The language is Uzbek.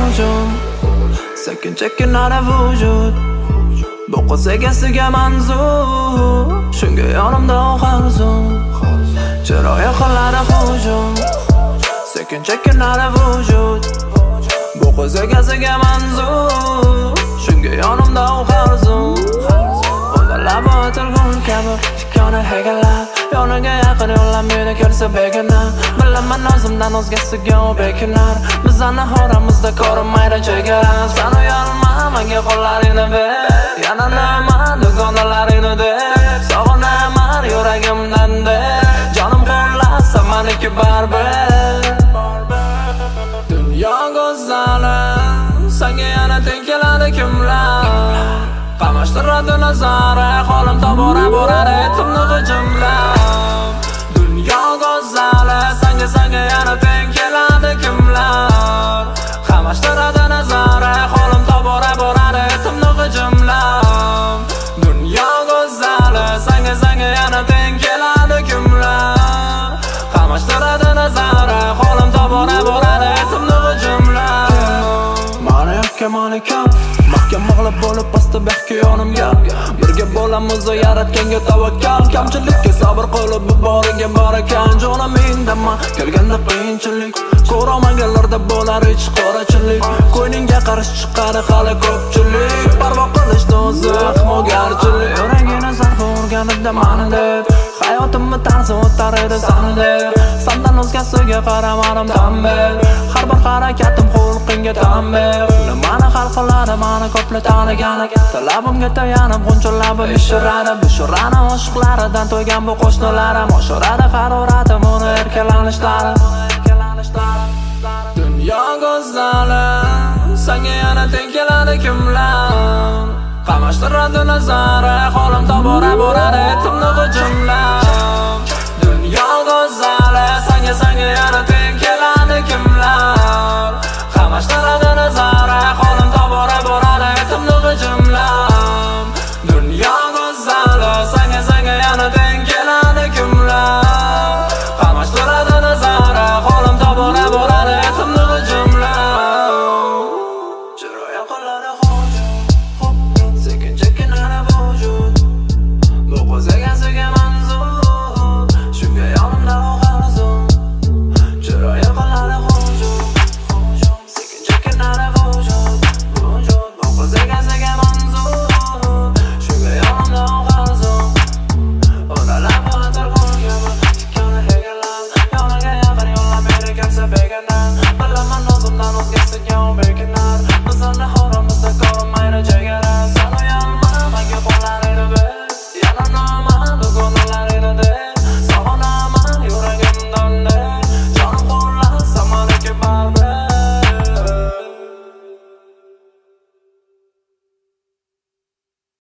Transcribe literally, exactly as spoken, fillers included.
hujum sekin chekinadi vujud bu qiz egasiga manzur shunga yonimda oxir zum chiroyi qiladi hujum sekin chekinadi vujud bu qiz egasiga manzur shunga yonimda oxir zum unda labi o'tirgun kabi tikkani hegallab yoniga yaqin yo'llab meni kelsa begona bilaman o'zimdan o'zgasiga u bekinar bizani horamizda ko'rinmaydi chegara san uyalma menga qo'llaringni ber yana nima dugonalaringni deb sog'inaman yuragimdan deb jonim qo'llasa meniki baribir dunyo go'zali senga yana teng keladi kimlar qamashtiradi nazari qo'lim tobora boradi etimni g'ijimlab dunyo go'zali senga senga yana teng keladi kimlar qamashtiradi nazari qo'lim tobora boradi etimni g'ijimlab dunyo go'zali senga senga yana teng keladi kimlar qamashtiradi nazari qo'lim tobora boradi etimni g'ijimlab mani yakka malika mahkam mag'lub bo'lib pastda behki yonimga birga bo'lamiz o yaratganga tavakkal kamchilikka sabr qilib bu boriga bor ekan jonim indama kelganda qiyinchilik ko'rolmaganlarda bo'lar ich qorachilik ko'yningga qarish chiqadi hali ko'pchilik parvo qilishni o'zi ahmoqgarchilik yuragini zarba urganida mani deb hayotimni tarzi o'tar edi sani deb sandan o'zgasiga qaramadim tan ber har bir harakatim xulqingga tan ber nimani hal qiladi mani ko'plar tanigani talabimga tayanib g'unchilabim ishiradi bu shurani oshiqlaridan to'ygan bu qo'shnilarim oshiradi haroratim uni erkalanishlari dunyo go'zali senga yana teng keladi kimlar qamashtiradi nazari qo'lim tobora boradi etimni g'ijimlab dunyo go'zali senga senga yana teng keladi kimlar qamashtiradi nazari qo'lim tobora boradi etimni g'ijimlab dunyo go'zali senga senga yana teng keladi kimlar qamashtiradi nazari qo'lim tobora boradi etimni g'ijimlab chiroyi qiladi hujum sekin chekinadi vujud bu qiz egasiga manzur shunga yonimda oxir zum chiroyi qiladi hujum sekin chekinadi vujud vujud bu qiz egasiga manzur shunga yonimda oxir zum o'ralab o'tirgun kabi tikkani hegallab yoniga yaqin yo'llab meni kelsa begona bilaman o'zimdan o'zgasiga u bekinar bizani